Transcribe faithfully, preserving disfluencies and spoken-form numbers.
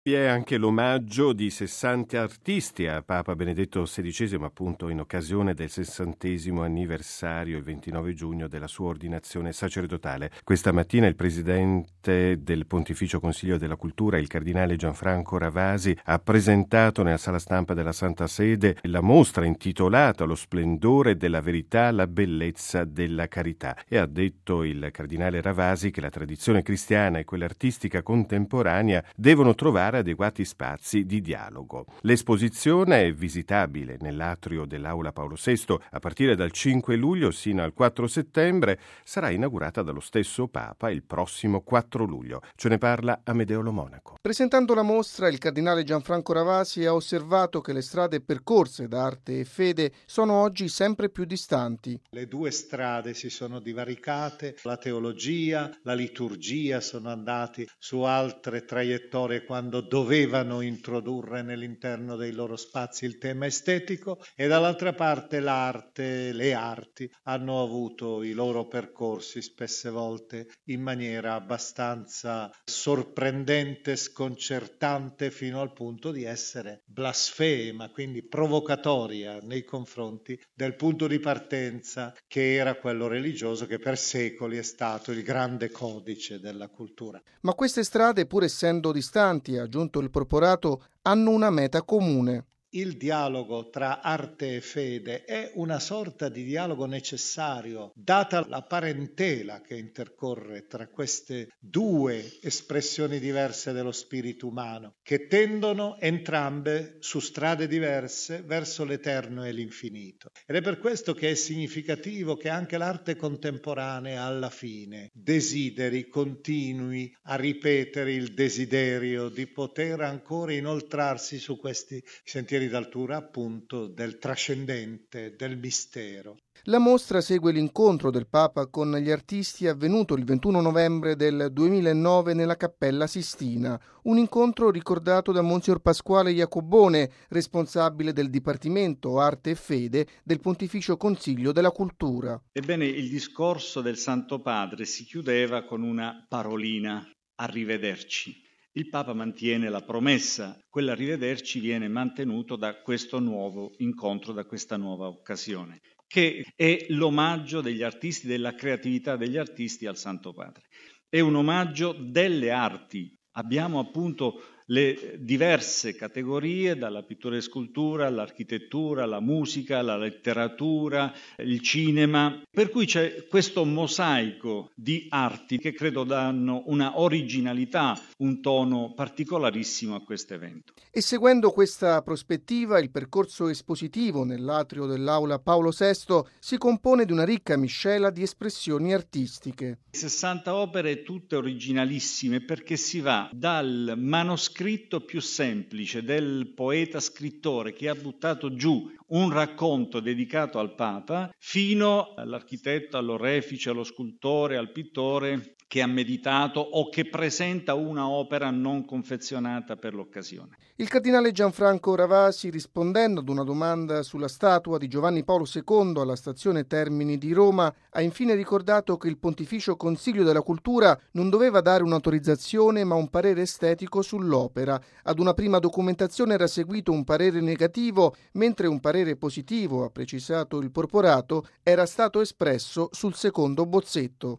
Vi è anche l'omaggio di sessanta artisti a Papa Benedetto sedicesimo, appunto in occasione del sessantesimo anniversario, il ventinove giugno, della sua ordinazione sacerdotale. Questa mattina il presidente del Pontificio Consiglio della Cultura, il cardinale Gianfranco Ravasi, ha presentato nella sala stampa della Santa Sede la mostra intitolata Lo splendore della verità, la bellezza della carità. E ha detto il cardinale Ravasi che la tradizione cristiana e quella artistica contemporanea devono trovare adeguati spazi di dialogo. L'esposizione è visitabile nell'atrio dell'Aula Paolo sesto a partire dal cinque luglio sino al quattro settembre. Sarà inaugurata dallo stesso Papa il prossimo quattro luglio. Ce ne parla Amedeo Lo Monaco. Presentando la mostra, il cardinale Gianfranco Ravasi ha osservato che le strade percorse da arte e fede sono oggi sempre più distanti. Le due strade si sono divaricate, la teologia, la liturgia sono andati su altre traiettorie quando dovevano introdurre all'interno dei loro spazi il tema estetico, e dall'altra parte l'arte, le arti hanno avuto i loro percorsi spesse volte in maniera abbastanza sorprendente, sconcertante, fino al punto di essere blasfema, quindi provocatoria nei confronti del punto di partenza che era quello religioso, che per secoli è stato il grande codice della cultura. Ma queste strade, pur essendo distanti, ha aggiunto il porporato, hanno una meta comune. Il dialogo tra arte e fede è una sorta di dialogo necessario, data la parentela che intercorre tra queste due espressioni diverse dello spirito umano, che tendono entrambe su strade diverse verso l'eterno e l'infinito. Ed è per questo che è significativo che anche l'arte contemporanea alla fine desideri, continui a ripetere il desiderio di poter ancora inoltrarsi su questi sentieri d'altura, appunto, del trascendente, del mistero. La mostra segue l'incontro del Papa con gli artisti avvenuto il ventuno novembre del duemilanove nella Cappella Sistina, un incontro ricordato da Monsignor Pasquale Iacobone, responsabile del Dipartimento Arte e Fede del Pontificio Consiglio della Cultura. Ebbene, il discorso del Santo Padre si chiudeva con una parolina: arrivederci. Il Papa mantiene la promessa, quell'arrivederci viene mantenuto da questo nuovo incontro, da questa nuova occasione, che è l'omaggio degli artisti, della creatività degli artisti al Santo Padre. È un omaggio delle arti. Abbiamo appunto le diverse categorie, dalla pittura e scultura all'architettura, alla musica, alla letteratura, il cinema, per cui c'è questo mosaico di arti che credo danno una originalità, un tono particolarissimo a questo evento. E seguendo questa prospettiva, il percorso espositivo nell'atrio dell'Aula Paolo sesto si compone di una ricca miscela di espressioni artistiche. sessanta opere tutte originalissime, perché si va dal manoscritto più semplice del poeta scrittore che ha buttato giù un racconto dedicato al Papa, fino all'architetto, all'orefice, allo scultore, al pittore che ha meditato o che presenta una opera non confezionata per l'occasione. Il cardinale Gianfranco Ravasi, rispondendo ad una domanda sulla statua di Giovanni Paolo secondo alla stazione Termini di Roma, ha infine ricordato che il Pontificio Consiglio della Cultura non doveva dare un'autorizzazione ma un parere estetico sull'opera. Ad una prima documentazione era seguito un parere negativo, mentre un parere positivo, ha precisato il porporato, era stato espresso sul secondo bozzetto.